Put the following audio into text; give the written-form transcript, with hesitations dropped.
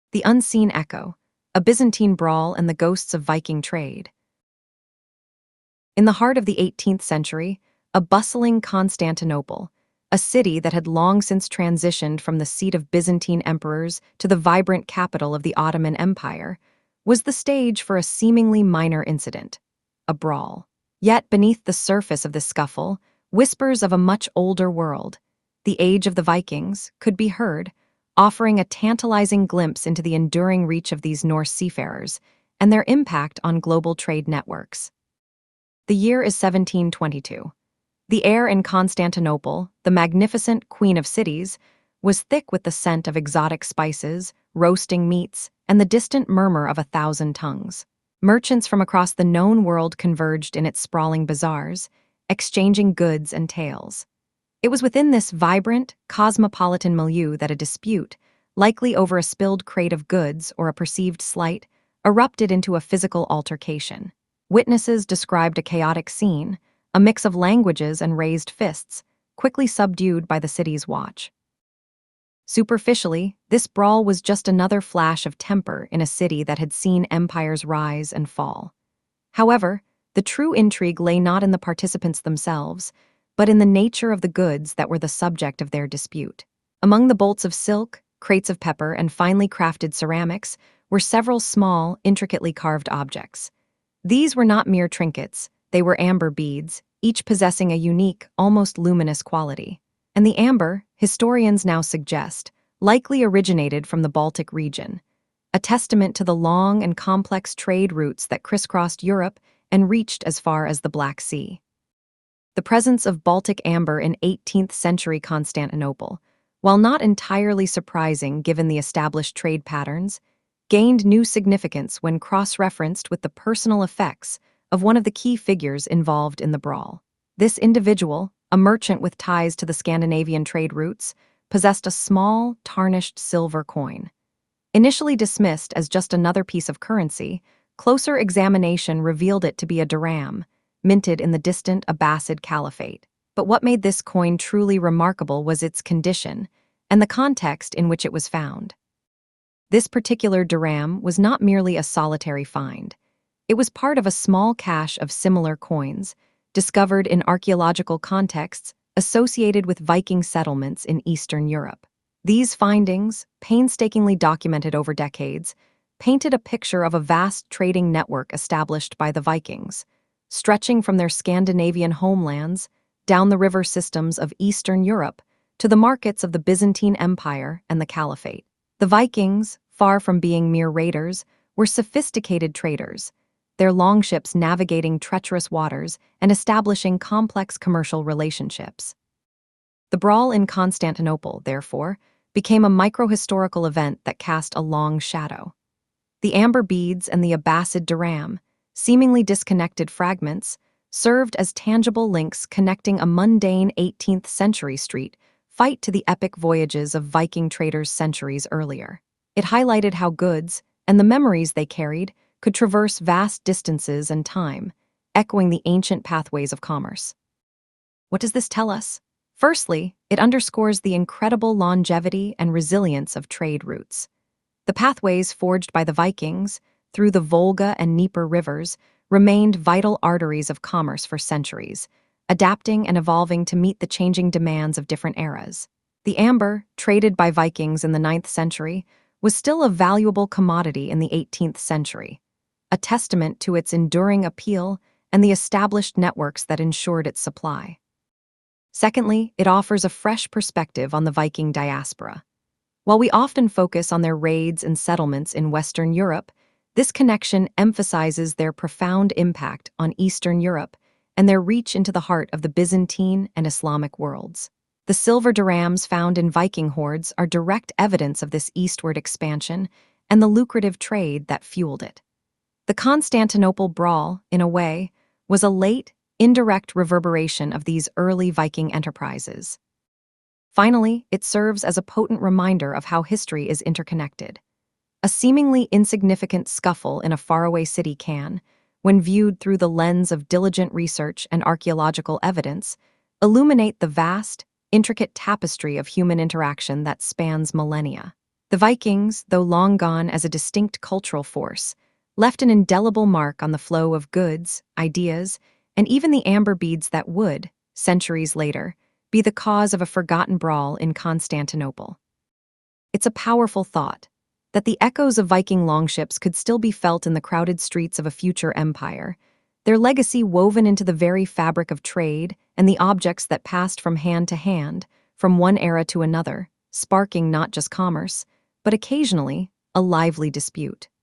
The Unseen Echo, a Byzantine brawl and the ghosts of Viking trade. In the heart of the 18th century, a bustling Constantinople, a city that had long since transitioned from the seat of Byzantine emperors to the vibrant capital of the Ottoman Empire, was the stage for a seemingly minor incident, a brawl. Yet beneath the surface of this scuffle, whispers of a much older world, the age of the Vikings, could be heard, offering a tantalizing glimpse into the enduring reach of these Norse seafarers and their impact on global trade networks. The year is 1722. The air in Constantinople, the magnificent queen of cities, was thick with the scent of exotic spices, roasting meats, and the distant murmur of 1,000 tongues. Merchants from across the known world converged in its sprawling bazaars, exchanging goods and tales. It was within this vibrant, cosmopolitan milieu that a dispute, likely over a spilled crate of goods or a perceived slight, erupted into a physical altercation. Witnesses described a chaotic scene, a mix of languages and raised fists, quickly subdued by the city's watch. Superficially, this brawl was just another flash of temper in a city that had seen empires rise and fall. However, the true intrigue lay not in the participants themselves, but in the nature of the goods that were the subject of their dispute. Among the bolts of silk, crates of pepper, and finely crafted ceramics were several small, intricately carved objects. These were not mere trinkets, they were amber beads, each possessing a unique, almost luminous quality. And the amber, historians now suggest, likely originated from the Baltic region, a testament to the long and complex trade routes that crisscrossed Europe and reached as far as the Black Sea. The presence of Baltic amber in 18th century Constantinople, while not entirely surprising given the established trade patterns, gained new significance when cross-referenced with the personal effects of one of the key figures involved in the brawl. This individual, a merchant with ties to the Scandinavian trade routes, possessed a small, tarnished silver coin. Initially dismissed as just another piece of currency, closer examination revealed it to be a dirham, minted in the distant Abbasid Caliphate. But what made this coin truly remarkable was its condition and the context in which it was found. This particular dirham was not merely a solitary find. It was part of a small cache of similar coins, discovered in archaeological contexts associated with Viking settlements in Eastern Europe. These findings, painstakingly documented over decades, painted a picture of a vast trading network established by the Vikings, stretching from their Scandinavian homelands down the river systems of Eastern Europe to the markets of the Byzantine Empire and the Caliphate. The Vikings, far from being mere raiders, were sophisticated traders, their longships navigating treacherous waters and establishing complex commercial relationships. The brawl in Constantinople, therefore, became a microhistorical event that cast a long shadow. The amber beads and the Abbasid dirham, seemingly disconnected fragments, served as tangible links connecting a mundane 18th century street fight to the epic voyages of Viking traders centuries earlier. It highlighted how goods, and the memories they carried, could traverse vast distances and time, echoing the ancient pathways of commerce. What does this tell us? Firstly, it underscores the incredible longevity and resilience of trade routes. The pathways forged by the Vikings, through the Volga and Dnieper rivers, remained vital arteries of commerce for centuries, adapting and evolving to meet the changing demands of different eras. The amber, traded by Vikings in the 9th century, was still a valuable commodity in the 18th century, a testament to its enduring appeal and the established networks that ensured its supply. Secondly, it offers a fresh perspective on the Viking diaspora. While we often focus on their raids and settlements in Western Europe, this connection emphasizes their profound impact on Eastern Europe and their reach into the heart of the Byzantine and Islamic worlds. The silver dirhams found in Viking hoards are direct evidence of this eastward expansion and the lucrative trade that fueled it. The Constantinople brawl, in a way, was a late, indirect reverberation of these early Viking enterprises. Finally, it serves as a potent reminder of how history is interconnected. A seemingly insignificant scuffle in a faraway city can, when viewed through the lens of diligent research and archaeological evidence, illuminate the vast, intricate tapestry of human interaction that spans millennia. The Vikings, though long gone as a distinct cultural force, left an indelible mark on the flow of goods, ideas, and even the amber beads that would, centuries later, be the cause of a forgotten brawl in Constantinople. It's a powerful thought that the echoes of Viking longships could still be felt in the crowded streets of a future empire, their legacy woven into the very fabric of trade and the objects that passed from hand to hand, from one era to another, sparking not just commerce, but occasionally a lively dispute.